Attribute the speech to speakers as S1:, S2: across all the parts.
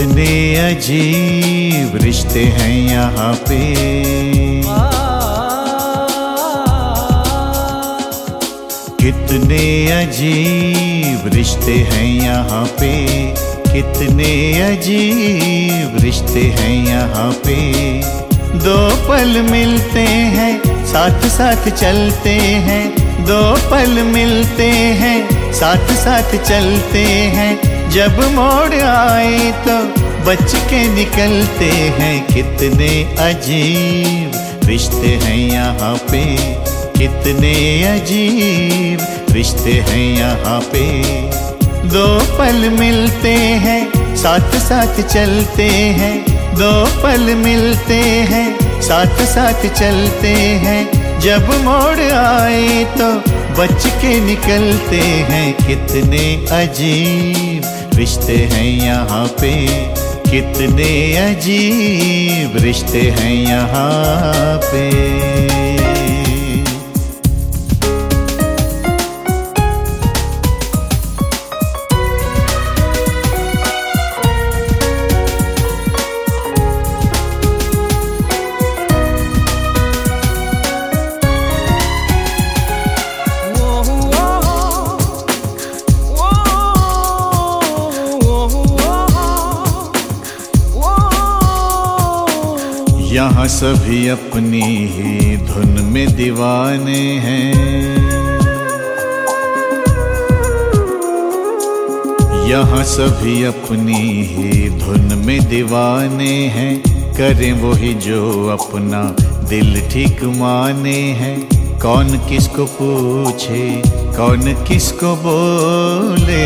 S1: कितने अजीब रिश्ते हैं यहाँ पे, कितने अजीब रिश्ते हैं यहाँ पे, कितने अजीब रिश्ते हैं यहाँ पे। दो पल मिलते हैं साथ साथ चलते हैं, दो पल मिलते हैं साथ साथ चलते हैं, जब मोड़ आए तो बच के निकलते हैं। कितने अजीब रिश्ते हैं यहाँ पे, कितने अजीब रिश्ते हैं यहाँ पे। दो पल मिलते हैं साथ साथ चलते हैं, दो पल मिलते हैं साथ साथ चलते हैं, जब मोड़ आए तो बच के निकलते हैं। कितने अजीब रिश्ते हैं यहाँ पे, कितने अजीब रिश्ते हैं यहाँ पे। यहाँ सभी अपनी ही धुन में दीवाने हैं, यहाँ सभी अपनी ही धुन में दीवाने हैं, करें वही जो अपना दिल ठीक माने हैं। कौन किसको पूछे कौन किसको बोले,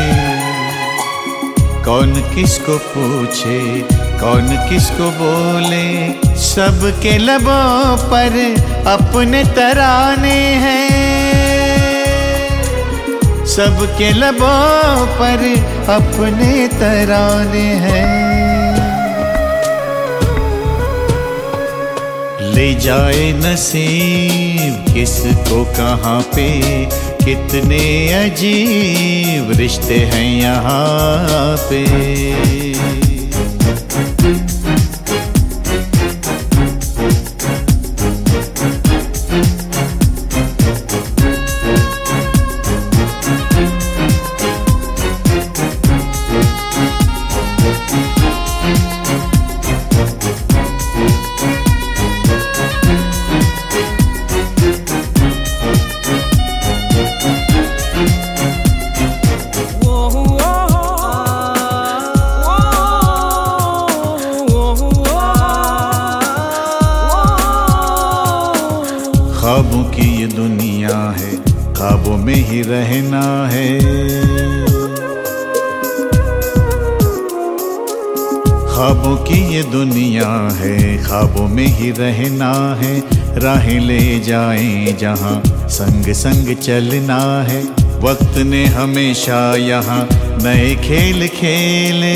S1: कौन किसको पूछे कौन किसको बोले, सबके लबों पर अपने तराने हैं, सबके लबों पर अपने तराने हैं। ले जाए नसीब किसको कहाँ पे, कितने अजीब रिश्ते हैं यहाँ पे। ख्वाबों की ये दुनिया है, ख्वाबों में ही रहना है, ख्वाबों की ये दुनिया है, ख्वाबों में ही रहना है। राहें ले जाएं जहां संग संग चलना है, वक्त ने हमेशा यहाँ नए खेल खेले,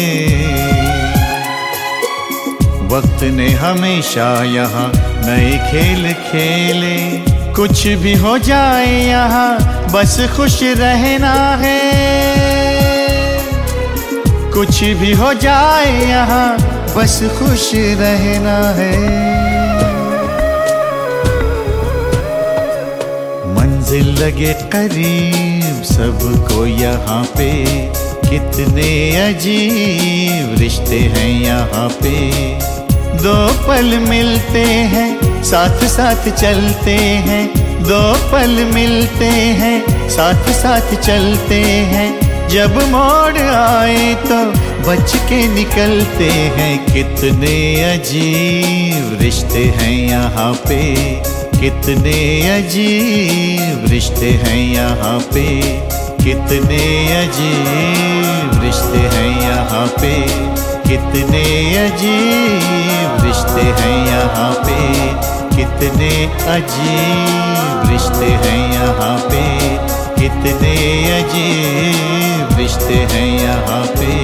S1: वक्त ने हमेशा यहाँ नए खेल खेले। कुछ भी हो जाए यहाँ बस खुश रहना है, कुछ भी हो जाए यहाँ बस खुश रहना है। मंजिल लगे करीब सबको यहाँ पे, कितने अजीब रिश्ते हैं यहाँ पे। दो पल मिलते हैं साथ साथ चलते हैं, दो पल मिलते हैं साथ साथ चलते हैं, जब मोड़ आए तो बच के निकलते हैं। कितने अजीब रिश्ते हैं यहाँ पे, कितने अजीब रिश्ते हैं यहाँ पे, कितने अजीब रिश्ते हैं यहाँ पे, कितने अजीब रिश्ते हैं यहाँ पे, कितने अजीब रिश्ते हैं यहाँ पे, कितने अजीब रिश्ते हैं यहाँ पे।